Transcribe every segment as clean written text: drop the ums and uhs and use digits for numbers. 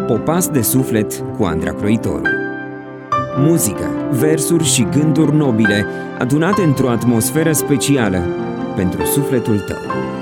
Popas de suflet cu Andra Croitoru. Muzică, versuri și gânduri nobile adunate într-o atmosferă specială pentru sufletul tău.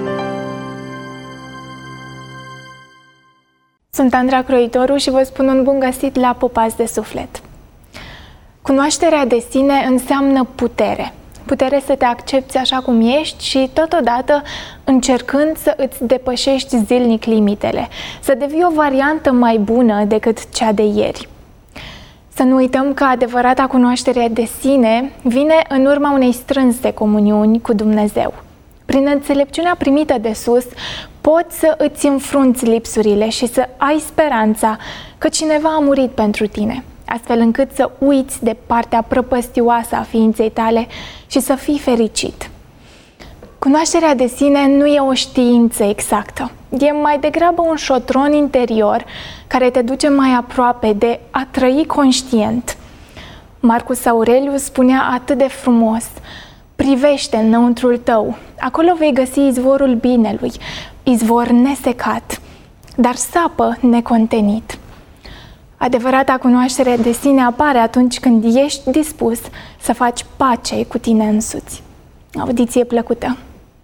Sunt Andra Croitoru și vă spun un bun găsit la Popas de suflet. Cunoașterea de sine înseamnă putere. Putere să te accepți așa cum ești și totodată încercând să îți depășești zilnic limitele, să devii o variantă mai bună decât cea de ieri. Să nu uităm că adevărata cunoaștere de sine vine în urma unei strânse comuniuni cu Dumnezeu. Prin înțelepciunea primită de sus, poți să îți înfrunți lipsurile și să ai speranța că cineva a murit pentru tine, astfel încât să uiți de partea prăpăstioasă a ființei tale și să fii fericit. Cunoașterea de sine nu e o știință exactă, e mai degrabă un șotron interior care te duce mai aproape de a trăi conștient. Marcus Aurelius spunea atât de frumos: privește înăuntrul tău, acolo vei găsi izvorul binelui, izvor nesecat, dar sapă necontenit. Adevărata cunoaștere de sine apare atunci când ești dispus să faci pace cu tine însuți. Audiție plăcută!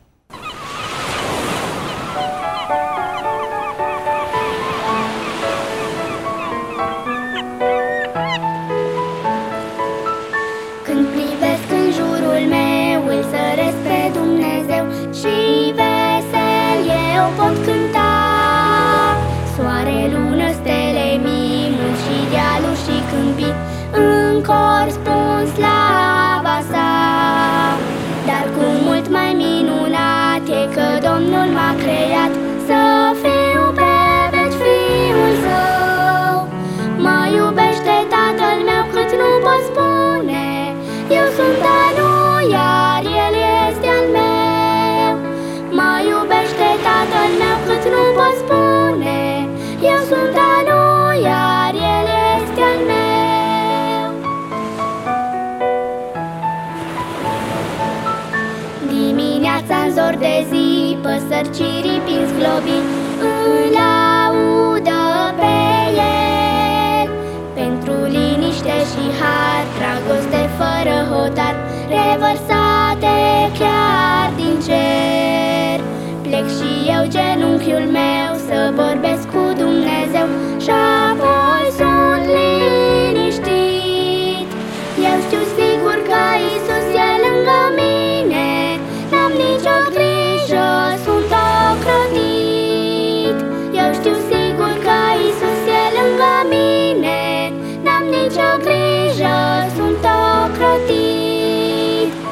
Când privesc în jurul meu, îl săresc pe Dumnezeu și vesel eu pot cânta. Soare, lună, stele, mii, munți și dealuri și câmpii, în cor spun slava sa. Dar cu mult mai minunat e că Domnul m-a creat să fiu pe veci fiul său. Mă iubește Tatăl meu cât nu pot spune, eu sunt a lui, iar El este al meu. Mă iubește Tatăl meu cât nu pot spune, eu sunt a lui, iar El este al meu. Dimineața în zor de zi, păsări ciripin zglobi, îl laudă pe El. Pentru liniște și har, dragoste fără hotar, revărsate chiar din cer. Plec și eu genunchiul meu să vorbesc cu Dumnezeu și apoi sunt liniștit. Eu știu sigur că Iisus e lângă mine, n-am nicio grijă, sunt ocrotit. Eu știu sigur că Iisus e lângă mine, n-am nicio grijă, sunt ocrotit.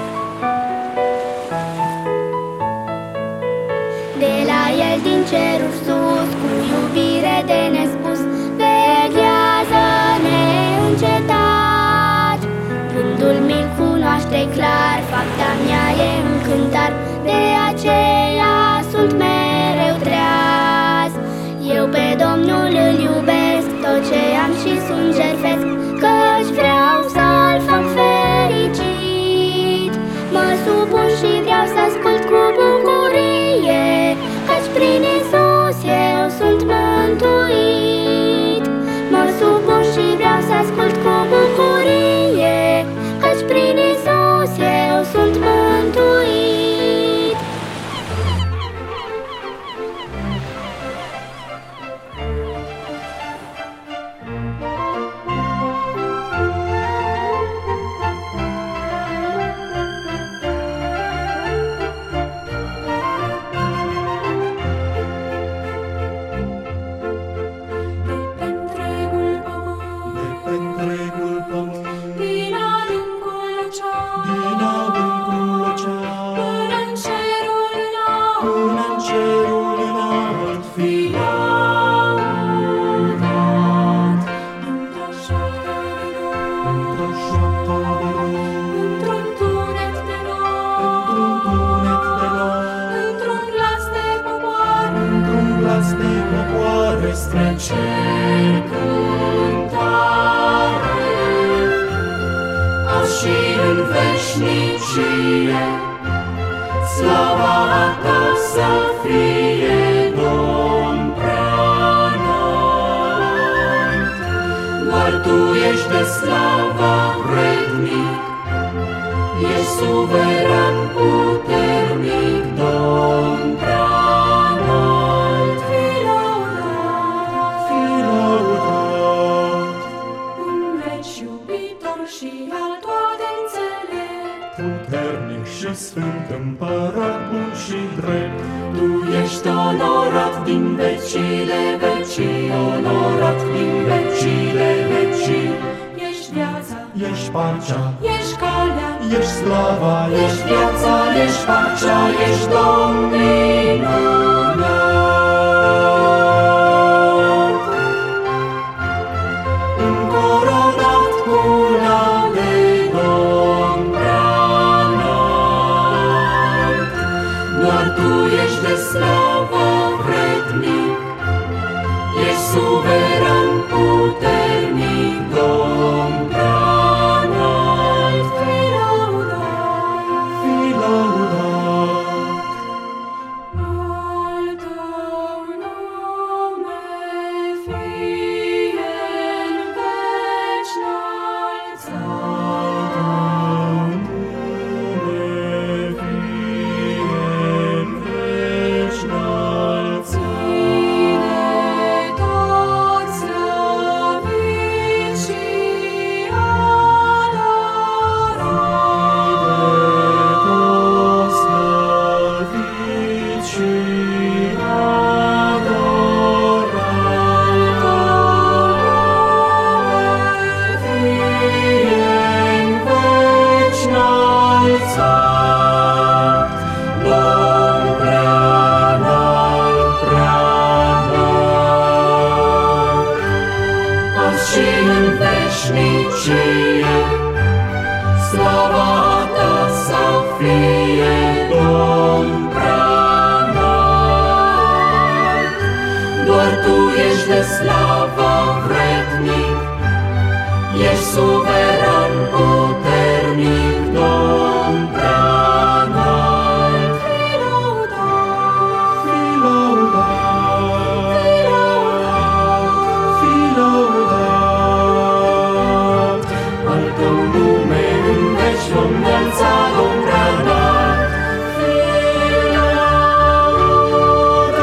De la El din ceruri sus, cu iubire de nespus, veghează neîncetat. Gândul mi-l cunoaște clar, fapta mea e încântar, de aceea sunt mereu treaz. Eu pe Domnul îl iubesc, tot ce am și sunt jertfesc, căci vreau să-l fac fericit. Mă supun și vreau să ascult cu bucurie, căci prin Iisus eu sunt mântuit. Mă supun și vreau să ascult cu bucurie, căci prin Iisus eu sunt mântuit. Și în veșnicie slava ta să fie, Domn, prea înalt. de slava vrednic, ești suveran puternic, Domn prea înalt. Fii lăudat, fii lăudat, în veci iubitor și al toate înțelept, puternic și sfânt, împărat bun și drept. Tu ești onorat din vecile vecii, onorat din vecile vecii. Ești viața, ești pacea, ești calea, ești slava, ești viața, ești pacea, ești Domn minunat. Încoronat cu laude, Domn prea înalt, doar Tu ești de slavă vrednic, ești suveran puternic, Domn prea înalt. Fii lăudat, fii lăudat, al Tău nume fie în veci înălțat, al Tău nume fie în veci înălțat. Ține tot slăvit și adorat, tot slăvit și adorat, fie în veci înălțat, Domn prea înalt, prea înalt, azi și în veșnicie, slava Ta să fie, Domn prea înalt, doar Tu ești de slavă vrednic, ești suveran puternic, Domn prea înalt. Fii lăudat, fii lăudat, fii lăudat, al Tău nume în veci vom înălța, Domn prea înalt. Fii lăudat.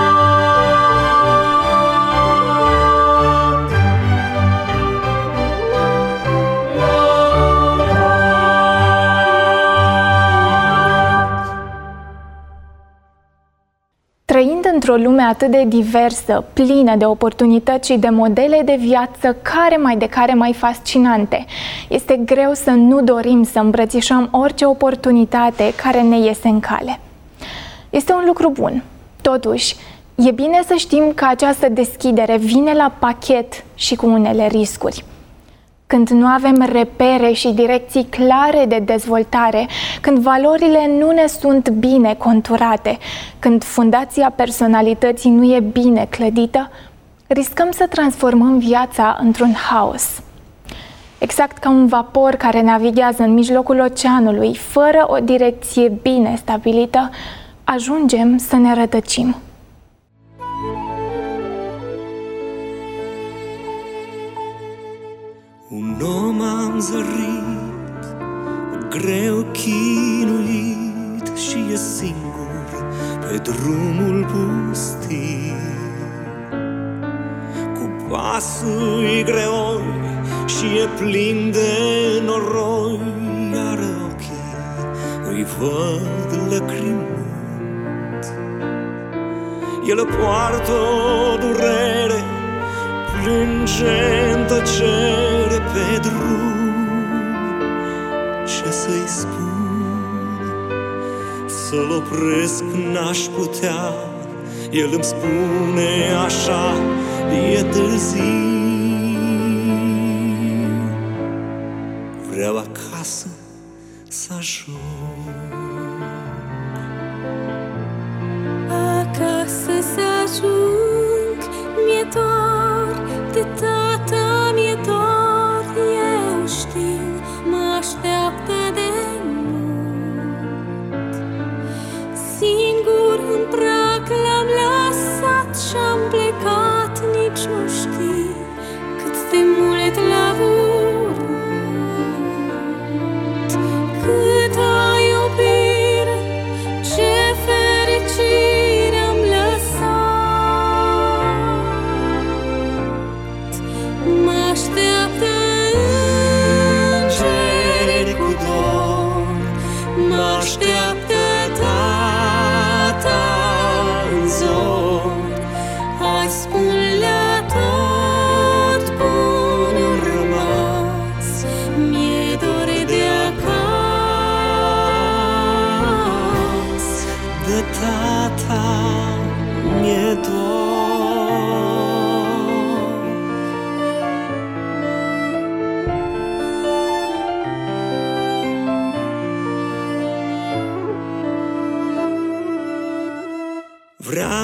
Trăind într-o lume atât de diversă, plină de oportunități și de modele de viață care mai fascinante, este greu să nu dorim să îmbrățișăm orice oportunitate care ne iese în cale. Este un lucru bun. Totuși, e bine să știm că această deschidere vine la pachet și cu unele riscuri. Când nu avem repere și direcții clare de dezvoltare, când valorile nu ne sunt bine conturate, când fundația personalității nu e bine clădită, riscăm să transformăm viața într-un haos. Exact ca un vapor care navighează în mijlocul oceanului, fără o direcție bine stabilită, ajungem să ne rătăcim. Un om am zărit, greu chinuit și e singur pe drumul pustiu. Cu pasul greoi și e plin de noroi, iar ochii îi văd lăcrimând. El poartă o durere, plânge în tăcere pe drum. Ce să-i spun? Să-l opresc n-aș putea. El îmi spune așa, e târziu. Vreau acasă să ajung. Acasă să ajung, mi-e dor de tata, mi-e dor. Eu știu, mă așteaptă de mult. Singur în prag l-am lăsat și-am plecat, nici nu știi cât de mult l-a avut.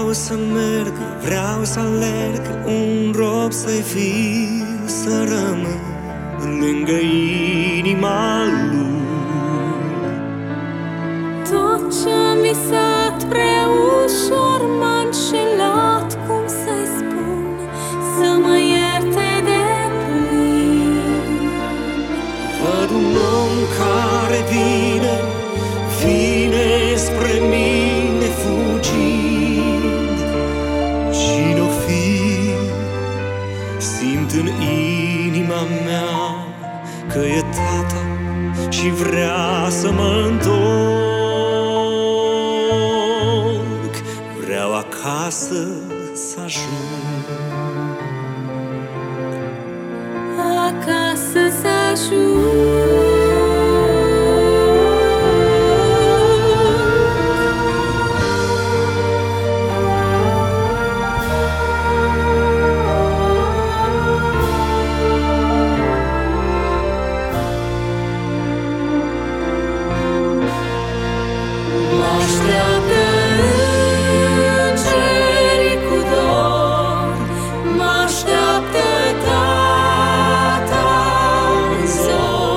Vreau să merg, vreau să alerg, un rob să-i fiu, să rămân lângă inima lui. Tot ce-am visat prea ușor m-a înșelat, cum să-i spun, să mă ierte de plin. Văd un om care vine, vine spre mine fugind. Cine-o fi, simt în inima mea că e tata și vrea să mă întorc. Vreau acasă să ajung, Acasă să ajung. Mă-așteaptă îngerii cu dor, mă-așteaptă Tata în zor.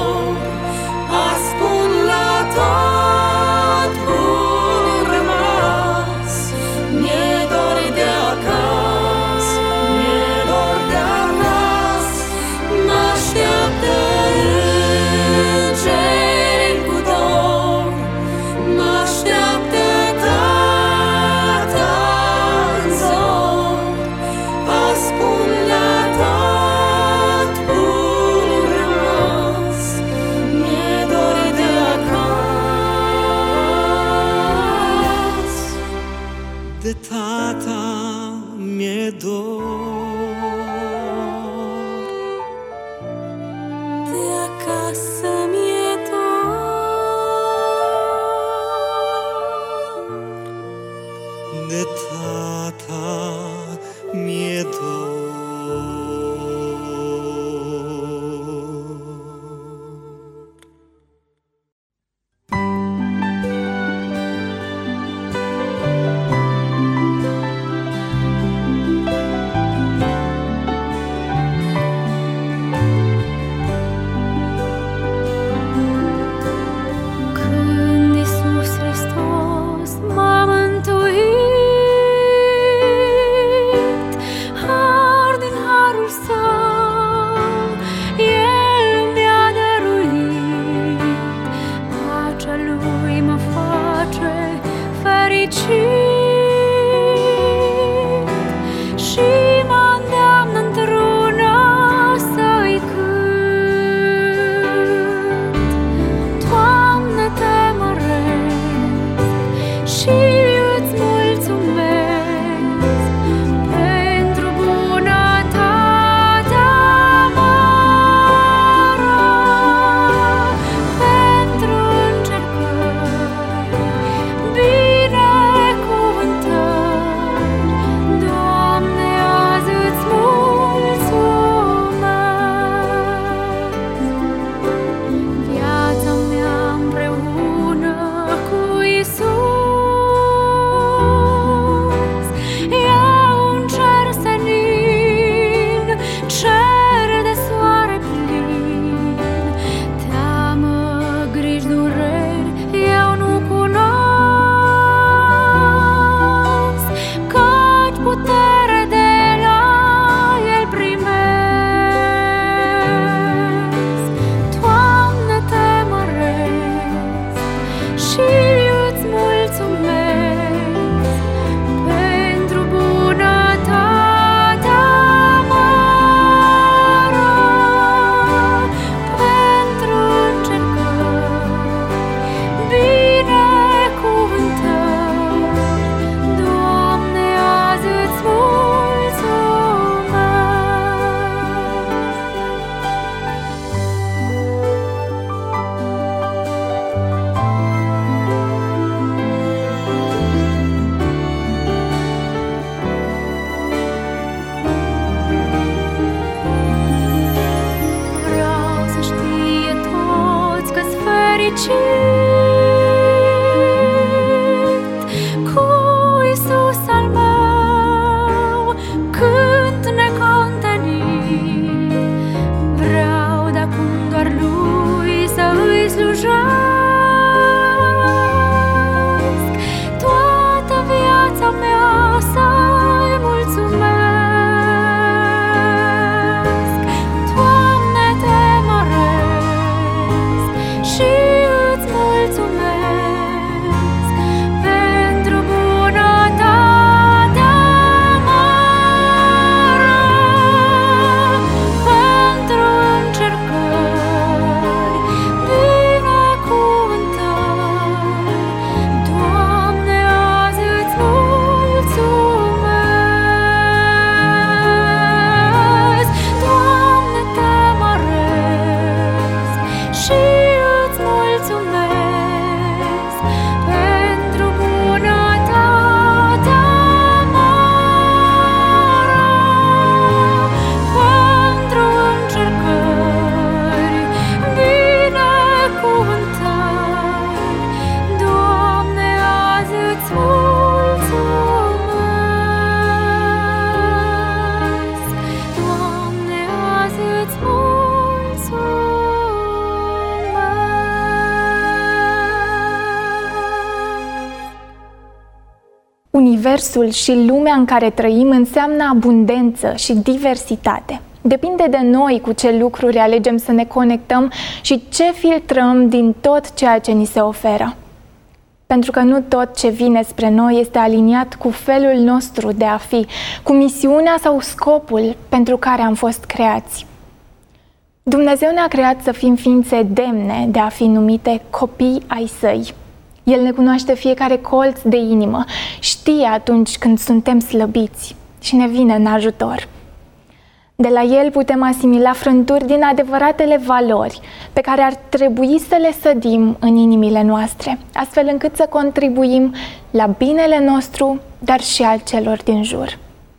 universul și lumea în care trăim înseamnă abundență și diversitate. Depinde de noi cu ce lucruri alegem să ne conectăm și ce filtrăm din tot ceea ce ni se oferă. Pentru că nu tot ce vine spre noi este aliniat cu felul nostru de a fi, cu misiunea sau scopul pentru care am fost creați. Dumnezeu ne-a creat să fim ființe demne de a fi numite copii ai Săi. El ne cunoaște fiecare colț de inimă, știe atunci când suntem slăbiți și ne vine în ajutor. De la El putem asimila frânturi din adevăratele valori pe care ar trebui să le sădim în inimile noastre, astfel încât să contribuim la binele nostru, dar și al celor din jur.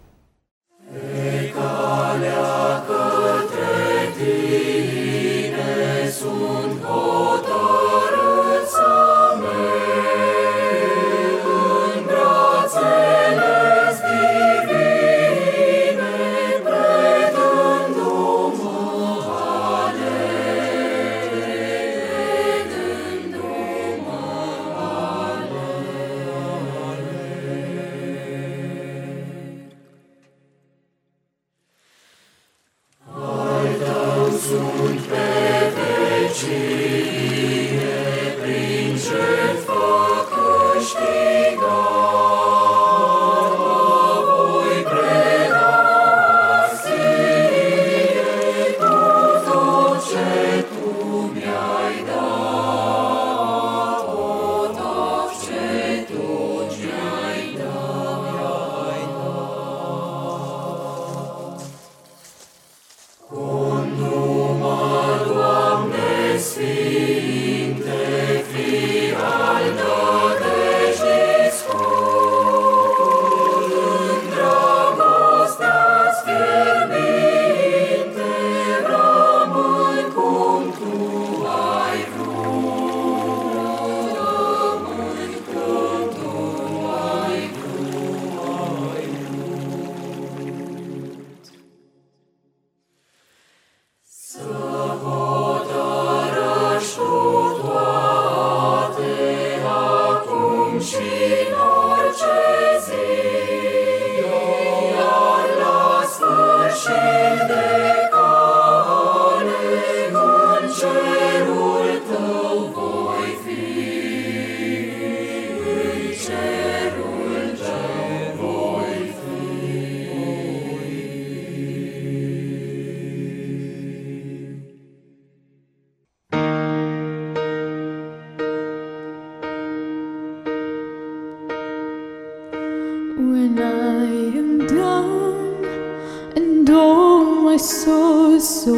When I am down and oh my soul is so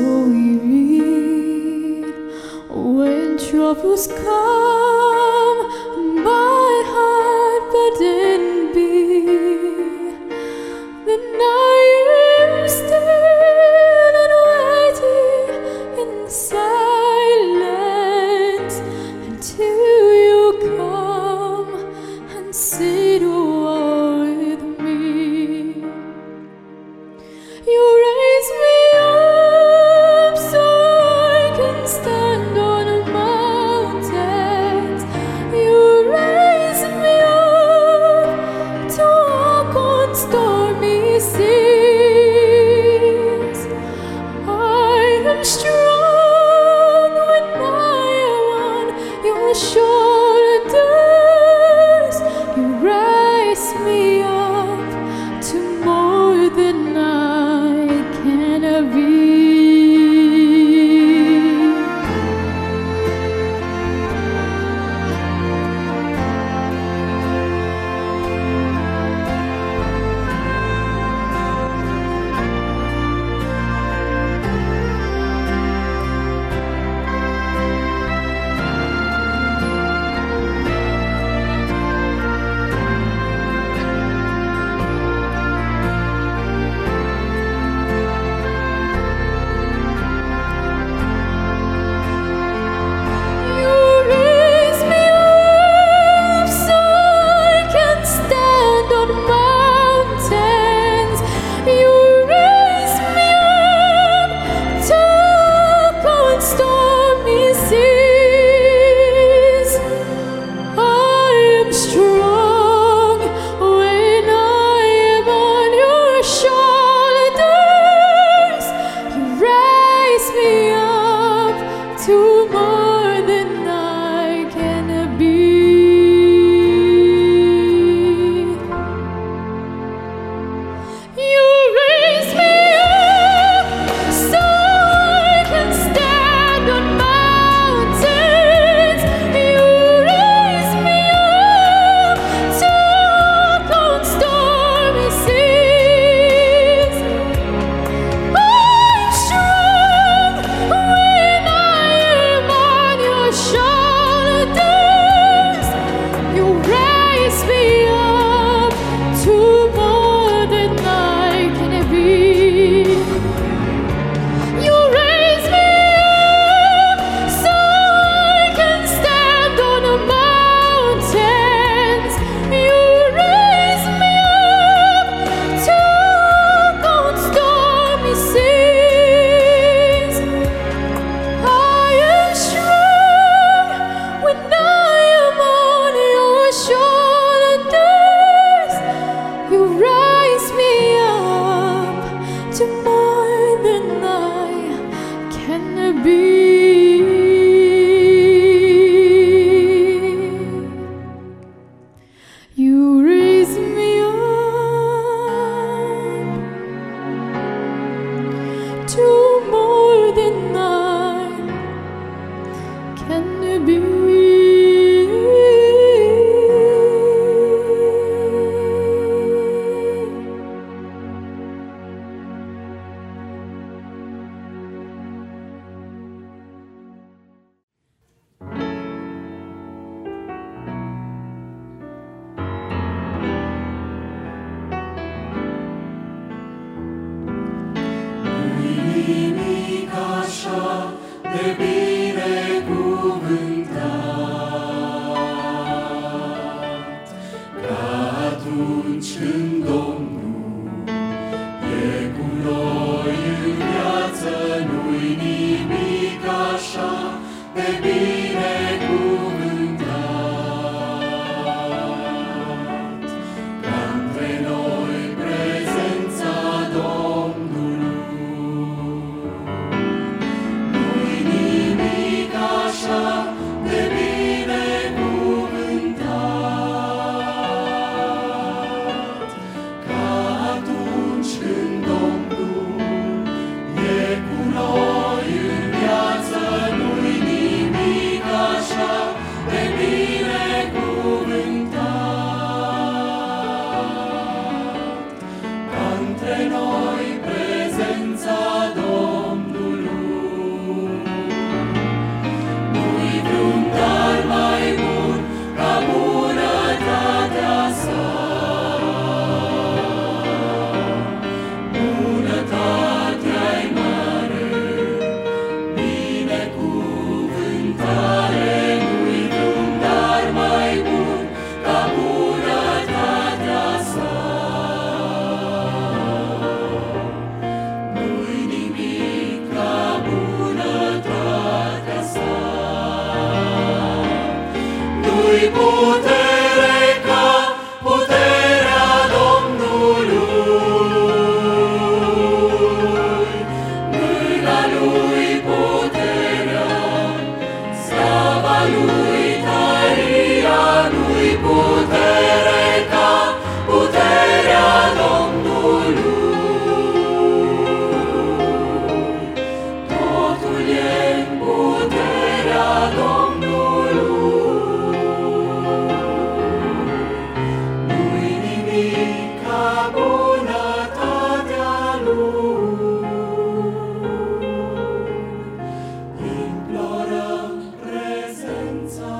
weary, when troubles come and my heart burden be, then I am still and waiting in silence until you come and sit with me. You raise me up so I can stand on a mountain You raise me up to more than I can be. Nimic așa de binecuvântat ca atunci când Domnul e cu noi în viață. Nu-i nimic așa de binecuvântat ca între noi prezența Domnului. Nu-i nimic așa de binecuvântat ca atunci când Domnul e cu noi în viață. Nu-i nimic așa de binecuvântat ca între noi prezența Domnului. Nu-i vreun dar mai bun ca bunătatea sa. Bunătatea-i mare, binecuvântare. Nu-i vreun dar mai bun ca bunătatea sa. Nu-i nimic ca bunătatea sa. Nu-i putere ca puterea Domnului. Nu-i la Lui puterea, slava Lui tăria. Nu-i putere ca puterea Domnului. Totul e în puterea Domnului. Nu-i nimic ca bunătatea Lui. Implorăm prezența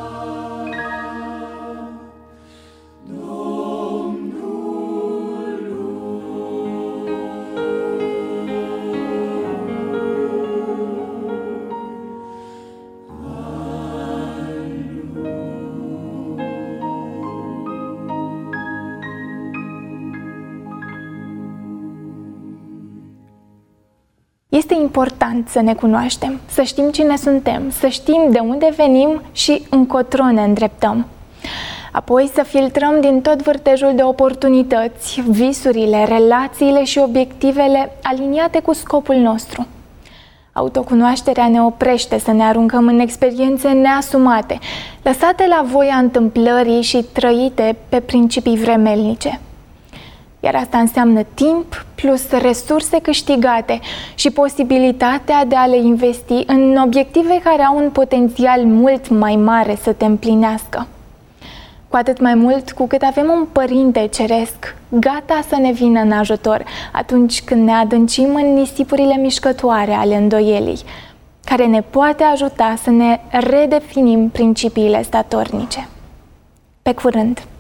Este important să ne cunoaștem, să știm cine suntem, să știm de unde venim și încotro ne îndreptăm. Apoi să filtrăm din tot vârtejul de oportunități, visurile, relațiile și obiectivele aliniate cu scopul nostru. Autocunoașterea ne oprește să ne aruncăm în experiențe neasumate, lăsate la voia întâmplării și trăite pe principii vremelnice. Iar asta înseamnă timp plus resurse câștigate și posibilitatea de a le investi în obiective care au un potențial mult mai mare să te împlinească. Cu atât mai mult cu cât avem un Părinte Ceresc gata să ne vină în ajutor atunci când ne adâncim în nisipurile mișcătoare ale îndoielii, care ne poate ajuta să ne redefinim principiile statornice. Pe curând!